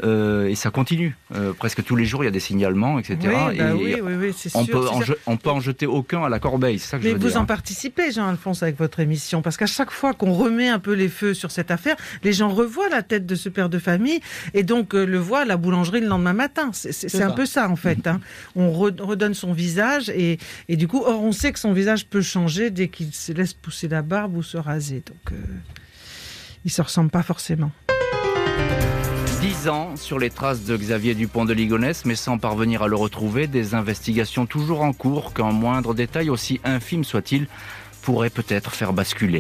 et ça continue. Presque tous les jours, il y a des signalements, etc. Oui, c'est sûr. On peut en jeter aucun à la corbeille, c'est ça que je veux dire. Mais vous en participez, Jean-Alphonse, avec votre émission, parce qu'à chaque fois qu'on remet un peu les feux sur cette affaire, les gens revoient la tête de ce père de famille et donc le voient à la boulangerie le lendemain matin. C'est un peu ça, en fait. On redonne son visage et du coup, on sait que son visage peut changer changer dès qu'il se laisse pousser la barbe ou se raser. Donc, ils ne se ressemblent pas forcément. 10 ans sur les traces de Xavier Dupont de Ligonnès, mais sans parvenir à le retrouver. Des investigations toujours en cours qu'un moindre détail, aussi infime soit-il, pourrait peut-être faire basculer.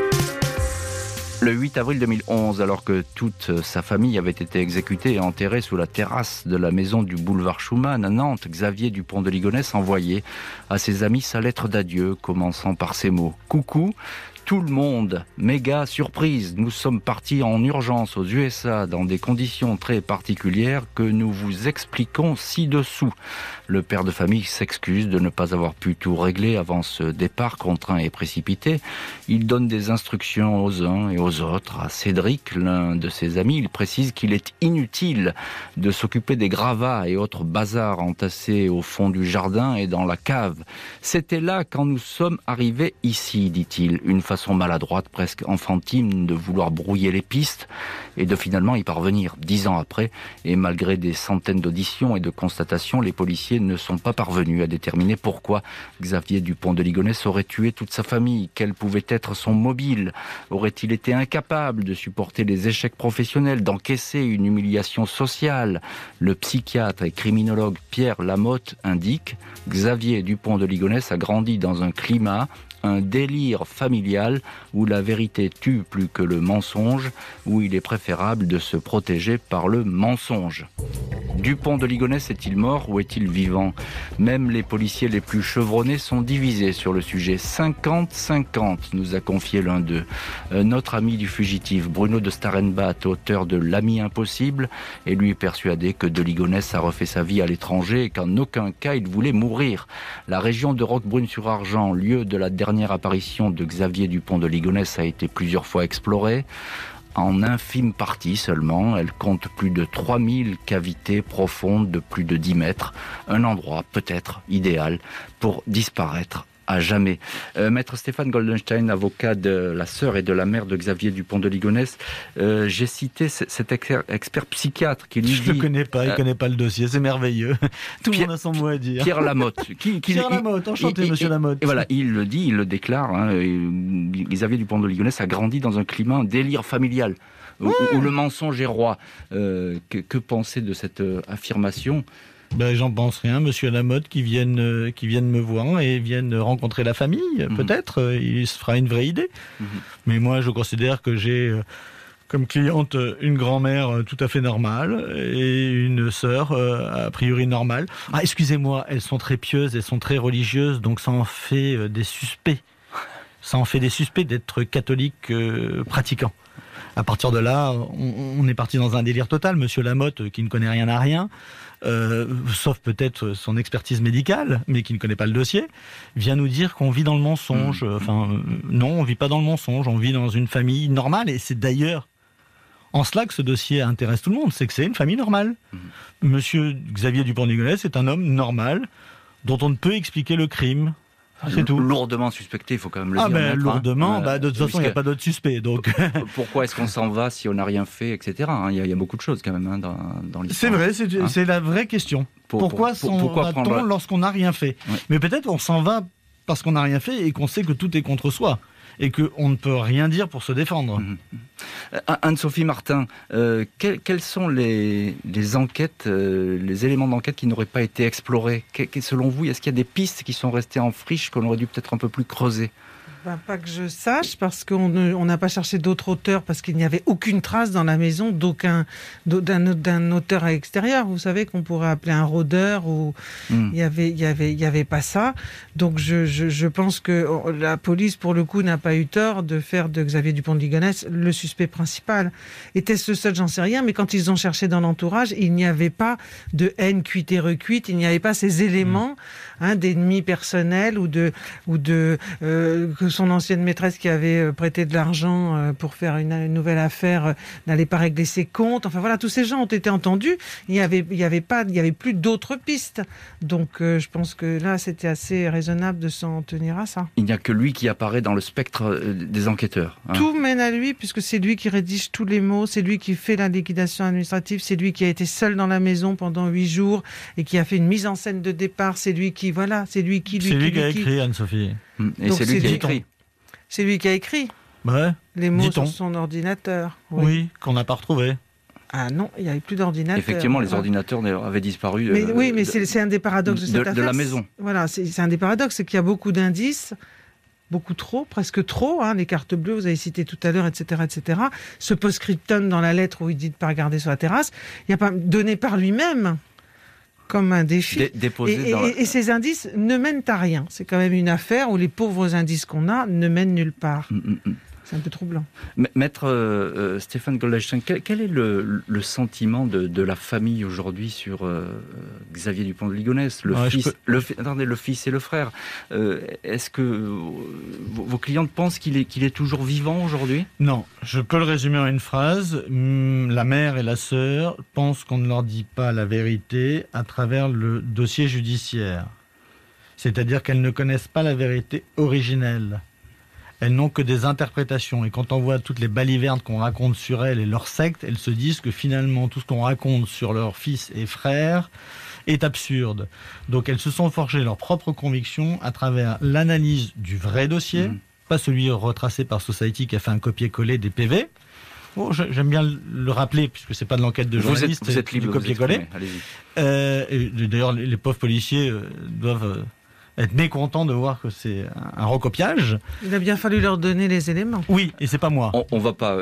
Le 8 avril 2011, alors que toute sa famille avait été exécutée et enterrée sous la terrasse de la maison du boulevard Schumann à Nantes, Xavier Dupont de Ligonnès envoyait à ses amis sa lettre d'adieu, commençant par ces mots. « Coucou, tout le monde, méga surprise, nous sommes partis en urgence aux USA dans des conditions très particulières que nous vous expliquons ci-dessous. » Le père de famille s'excuse de ne pas avoir pu tout régler avant ce départ contraint et précipité. Il donne des instructions aux uns et aux autres. À Cédric, l'un de ses amis, il précise qu'il est inutile de s'occuper des gravats et autres bazars entassés au fond du jardin et dans la cave. C'était là quand nous sommes arrivés ici, dit-il. Une façon maladroite, presque enfantine, de vouloir brouiller les pistes et de finalement y parvenir 10 ans après. Et malgré des centaines d'auditions et de constatations, les policiers ne sont pas parvenus à déterminer pourquoi Xavier Dupont de Ligonnès aurait tué toute sa famille. Quel pouvait être son mobile? Aurait-il été incapable de supporter les échecs professionnels, d'encaisser une humiliation sociale? Le psychiatre et criminologue Pierre Lamotte indique: Xavier Dupont de Ligonnès a grandi dans un climat, un délire familial où la vérité tue plus que le mensonge, où il est préférable de se protéger par le mensonge. Dupont de Ligonnès est-il mort ou est-il vivant? Même les policiers les plus chevronnés sont divisés sur le sujet. 50-50, nous a confié l'un d'eux. Notre ami du fugitif, Bruno de Starenbat, auteur de L'ami impossible, est lui persuadé que de Ligonnès a refait sa vie à l'étranger et qu'en aucun cas il voulait mourir. La région de Roquebrune-sur-Argent, lieu de la dernière apparition de Xavier Dupont de Ligonnès, a été plusieurs fois explorée. En infime partie seulement, elle compte plus de 3000 cavités profondes de plus de 10 mètres. Un endroit peut-être idéal pour disparaître à jamais. Maître Stéphane Goldenstein, avocat de la sœur et de la mère de Xavier Dupont de Ligonnès, j'ai cité cet expert psychiatre qui lui dit... Je ne le connais pas, il ne connaît pas le dossier, c'est merveilleux. Tout le monde a son mot à dire. Pierre Lamotte. Pierre Lamotte, enchanté monsieur Lamotte. Et voilà, il le dit, il le déclare, Xavier Dupont de Ligonnès a grandi dans un climat, un délire familial, où le mensonge est roi. Que penser de cette affirmation ? J'en pense rien, monsieur Lamotte, qui vienne me voir et vienne rencontrer la famille, peut-être, il se fera une vraie idée. Mais moi, je considère que j'ai comme cliente une grand-mère tout à fait normale et une sœur a priori normale. Ah, excusez-moi, elles sont très pieuses, elles sont très religieuses, donc ça en fait des suspects. Ça en fait des suspects d'être catholiques pratiquants. À partir de là, on est parti dans un délire total. Monsieur Lamotte, qui ne connaît rien à rien, sauf peut-être son expertise médicale, mais qui ne connaît pas le dossier, vient nous dire qu'on vit dans le mensonge. Non, on ne vit pas dans le mensonge, on vit dans une famille normale, et c'est d'ailleurs en cela que ce dossier intéresse tout le monde, c'est que c'est une famille normale. Monsieur Xavier Dupont de Ligonnès est un homme normal, dont on ne peut expliquer le crime. C'est tout. Lourdement suspecté, il faut quand même le dire. Lourdement, de toute façon, il n'y a pas d'autre suspect. Donc... Pourquoi est-ce qu'on s'en va si on n'a rien fait, etc. Il y a beaucoup de choses quand même dans l'histoire. C'est vrai, c'est la vraie question. Pourquoi va-t-on lorsqu'on n'a rien fait? Mais peut-être on s'en va parce qu'on n'a rien fait et qu'on sait que tout est contre soi. Et qu'on ne peut rien dire pour se défendre. Anne-Sophie Martin, quelles sont les enquêtes, les éléments d'enquête qui n'auraient pas été explorés? Selon vous, est-ce qu'il y a des pistes qui sont restées en friche qu'on aurait dû peut-être un peu plus creuser? Pas que je sache, parce qu'on n'a pas cherché d'autres auteurs, parce qu'il n'y avait aucune trace dans la maison d'un auteur à l'extérieur. Vous savez qu'on pourrait appeler un rôdeur, ou il y avait pas ça. Donc je pense que la police, pour le coup, n'a pas eu tort de faire de Xavier Dupont de Ligonnès le suspect principal. Était-ce le seul? J'en sais rien, mais quand ils ont cherché dans l'entourage, il n'y avait pas de haine cuite et recuite, il n'y avait pas ces éléments d'ennemis personnels ou de son ancienne maîtresse qui avait prêté de l'argent pour faire une nouvelle affaire n'allait pas régler ses comptes. Enfin voilà, tous ces gens ont été entendus. Il y avait plus d'autres pistes. Donc je pense que là, c'était assez raisonnable de s'en tenir à ça. Il n'y a que lui qui apparaît dans le spectre des enquêteurs. Tout mène à lui, puisque c'est lui qui rédige tous les mots, c'est lui qui fait la liquidation administrative, c'est lui qui a été seul dans la maison pendant 8 jours et qui a fait une mise en scène de départ. C'est lui qui a écrit, Anne-Sophie. Et c'est lui qui a écrit. C'est lui qui a écrit. Ouais. Les mots sur son ordinateur. Oui, qu'on n'a pas retrouvé. Ah non, il n'y avait plus d'ordinateur. Effectivement, les ordinateurs avaient disparu. Mais c'est un des paradoxes de cette affaire. De la maison. Voilà, c'est un des paradoxes, c'est qu'il y a beaucoup d'indices, beaucoup trop, presque trop. Les cartes bleues, vous avez cité tout à l'heure, etc., etc. Ce post-scriptum dans la lettre où il dit de ne pas regarder sur la terrasse, il n'y a pas donné par lui-même comme un défi. Et ces indices ne mènent à rien. C'est quand même une affaire où les pauvres indices qu'on a ne mènent nulle part. C'est un peu troublant. Maître Stéphane Goldstein, quel est le sentiment de la famille aujourd'hui sur Xavier Dupont de Ligonnès, le fils et le frère? Est-ce que vos clientes pensent qu'il est toujours vivant aujourd'hui? Non, je peux le résumer en une phrase. La mère et la sœur pensent qu'on ne leur dit pas la vérité à travers le dossier judiciaire. C'est-à-dire qu'elles ne connaissent pas la vérité originelle. Elles n'ont que des interprétations. Et quand on voit toutes les balivernes qu'on raconte sur elles et leur secte, elles se disent que finalement, tout ce qu'on raconte sur leurs fils et frères est absurde. Donc elles se sont forgées leurs propres convictions à travers l'analyse du vrai dossier, pas celui retracé par Society qui a fait un copier-coller des PV. Oh, j'aime bien le rappeler, puisque c'est pas de l'enquête de journaliste, vous êtes libre, du copier-coller. D'ailleurs, les pauvres policiers doivent être mécontent de voir que c'est un recopiage. Il a bien fallu leur donner les éléments. Oui, et c'est pas moi. On va pas...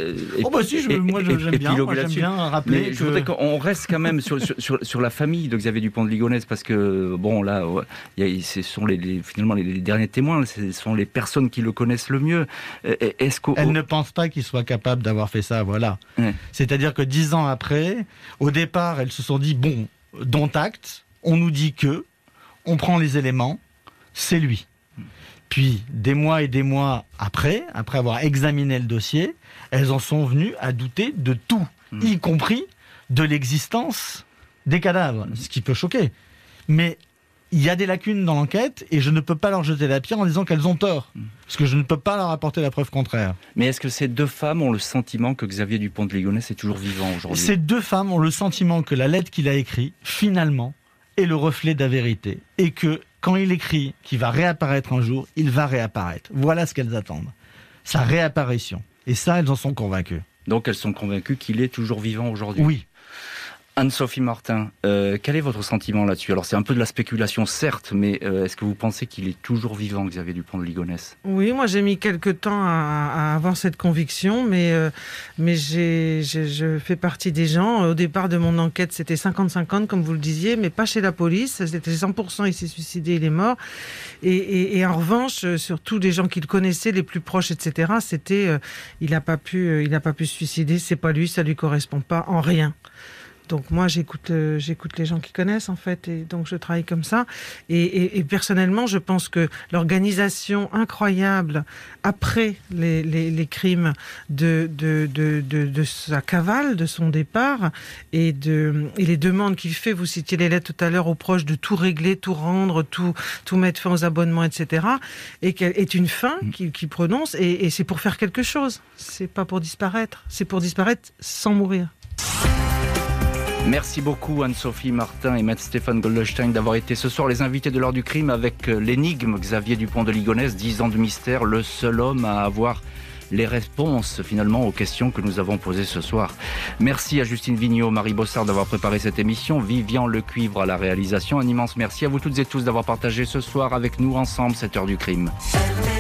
j'aime bien rappeler je voudrais qu'on reste quand même sur la famille de Xavier Dupont de Ligonnès, parce que, bon, là, ce sont finalement les derniers témoins, ce sont les personnes qui le connaissent le mieux. Elles ne pensent pas qu'il soit capable d'avoir fait ça, voilà. Ouais. C'est-à-dire que 10 ans après, au départ, elles se sont dit, bon, dont acte, on nous dit que, on prend les éléments, c'est lui. Puis, des mois et des mois après avoir examiné le dossier, elles en sont venues à douter de tout, y compris de l'existence des cadavres, ce qui peut choquer. Mais il y a des lacunes dans l'enquête et je ne peux pas leur jeter la pierre en disant qu'elles ont tort, parce que je ne peux pas leur apporter la preuve contraire. Mais est-ce que ces deux femmes ont le sentiment que Xavier Dupont de Ligonnès est toujours vivant aujourd'hui? Ces deux femmes ont le sentiment que la lettre qu'il a écrite, finalement, est le reflet de la vérité. Et que, quand il écrit qu'il va réapparaître un jour, il va réapparaître. Voilà ce qu'elles attendent. Sa réapparition. Et ça, elles en sont convaincues. Donc elles sont convaincues qu'il est toujours vivant aujourd'hui? Oui. Anne-Sophie Martin, quel est votre sentiment là-dessus? Alors c'est un peu de la spéculation certes, mais est-ce que vous pensez qu'il est toujours vivant, Xavier Dupont de Ligonnès? Oui, moi j'ai mis quelques temps à avoir cette conviction, mais je fais partie des gens. Au départ de mon enquête, c'était 50-50 comme vous le disiez, mais pas chez la police. C'était 100% il s'est suicidé, il est mort. Et en revanche, sur tous les gens qu'il connaissait, les plus proches, etc., c'était il n'a pas pu se suicider, c'est pas lui, ça lui correspond pas en rien. Donc moi, j'écoute les gens qui connaissent, en fait, et donc je travaille comme ça. Et personnellement, je pense que l'organisation incroyable après les crimes de sa cavale, de son départ, et les demandes qu'il fait, vous citiez les lettres tout à l'heure aux proches de tout régler, tout rendre, tout mettre fin aux abonnements, etc., et qu'elle est une fin qu'il prononce, et c'est pour faire quelque chose. C'est pas pour disparaître. C'est pour disparaître sans mourir. Merci beaucoup Anne-Sophie Martin et Maître Stéphane Goldstein d'avoir été ce soir les invités de l'heure du crime avec l'énigme Xavier Dupont de Ligonnès, 10 ans de mystère, le seul homme à avoir les réponses finalement aux questions que nous avons posées ce soir. Merci à Justine Vignot, Marie Bossard d'avoir préparé cette émission, Vivian Lecuivre à la réalisation. Un immense merci à vous toutes et tous d'avoir partagé ce soir avec nous ensemble cette heure du crime.